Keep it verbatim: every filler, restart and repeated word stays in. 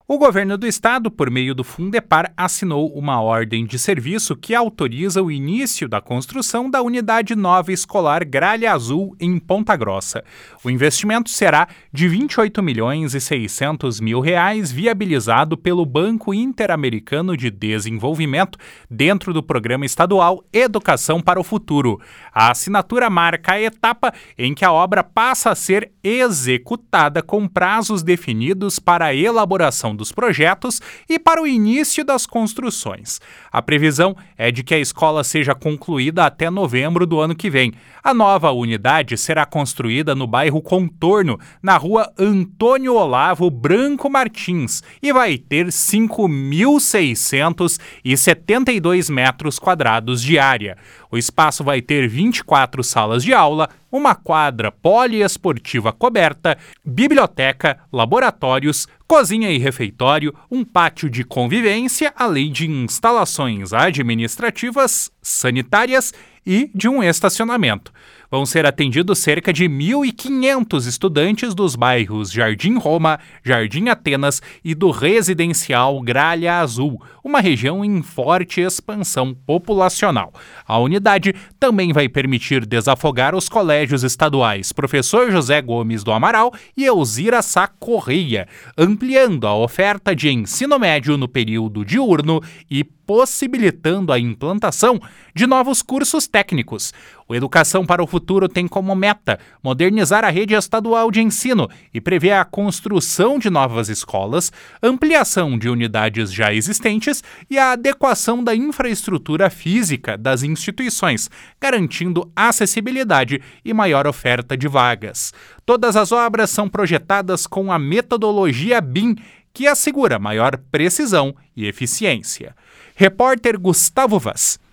O governo do estado, por meio do Fundepar, assinou uma ordem de serviço que autoriza o início da construção da unidade nova escolar Gralha Azul em Ponta Grossa. O investimento será de vinte e oito milhões e seiscentos mil reais, viabilizado pelo Banco Interamericano de Desenvolvimento, dentro do Programa Estadual Educação para o Futuro. A assinatura marca a etapa em que a obra passa a ser executada com prazos definidos para a elaboração dos projetos e para o início das construções. A previsão é de que a escola seja concluída até novembro do ano que vem. A nova unidade será construída no bairro Contorno, na rua Antônio Olavo Branco Martins, e vai ter cinco mil seiscentos e setenta e dois metros quadrados de área. O espaço vai ter vinte e quatro salas de aula, uma quadra poliesportiva coberta, biblioteca, laboratórios, cozinha e refeitório, um pátio de convivência, além de instalações administrativas, sanitárias e de um estacionamento. Vão ser atendidos cerca de mil e quinhentos estudantes dos bairros Jardim Roma, Jardim Atenas e do residencial Gralha Azul, uma região em forte expansão populacional. A unidade também vai permitir desafogar os colégios estaduais Professor José Gomes do Amaral e Elzira Sá Correia, ampliando a oferta de ensino médio no período diurno e possibilitando a implantação de novos cursos técnicos. O Educação para o Futuro tem como meta modernizar a rede estadual de ensino e prevê a construção de novas escolas, ampliação de unidades já existentes e a adequação da infraestrutura física das instituições, garantindo acessibilidade e maior oferta de vagas. Todas as obras são projetadas com a metodologia B I M, que assegura maior precisão e eficiência. Repórter Gustavo Vaz.